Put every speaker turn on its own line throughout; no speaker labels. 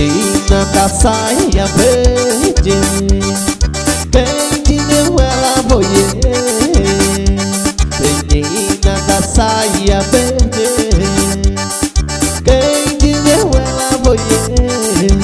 Menina da saia verde, quem te deu ela foi eu. Menina da saia verde, quem te deu ela foi eu.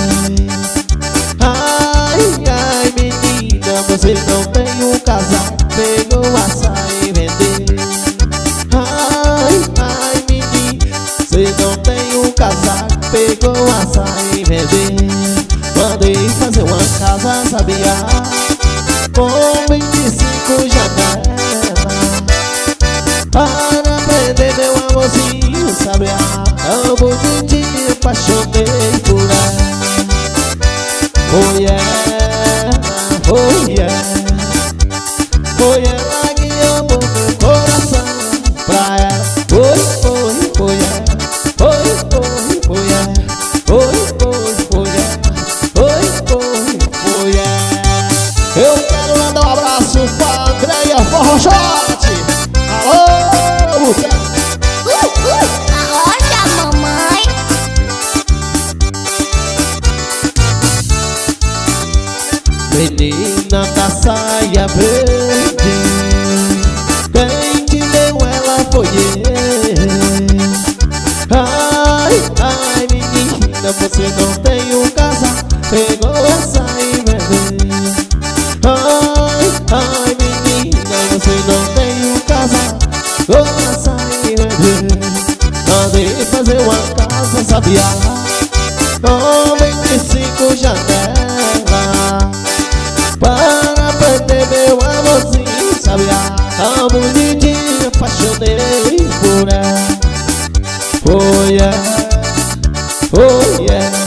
Ai, ai, menina, você não tem um casal, pegou a saia e vendeu. Ai, ai, menina, você não tem um casaco, pegou a saia e vendeu. Mandei fazer uma casa, sabia, com 25 janelas, para prender meu amorzinho, sabia, tão bonitinho, apaixonei por ela. Foi ela, foi ela, foi ela que amou meu coração. Pra ela, foi ela, foi ela, foi ela. Eu quero mandar um abraço pra Andréia Forrochote. Alô, Luciano.
Arrocha, mamãe.
Menina da saia verde, quem te deu ela foi eu. Ai, ai, menina, você não tem um casal, pegou a saia e vendeu. Ai, menina, você não tem um casal, pegou a saia e vendeu. Mandei fazer uma casa, sabia, com 25 janelas, para prender meu amorzinho, sabia, tão bonitinho, apaixonei por ela. Foi ela, foi ela,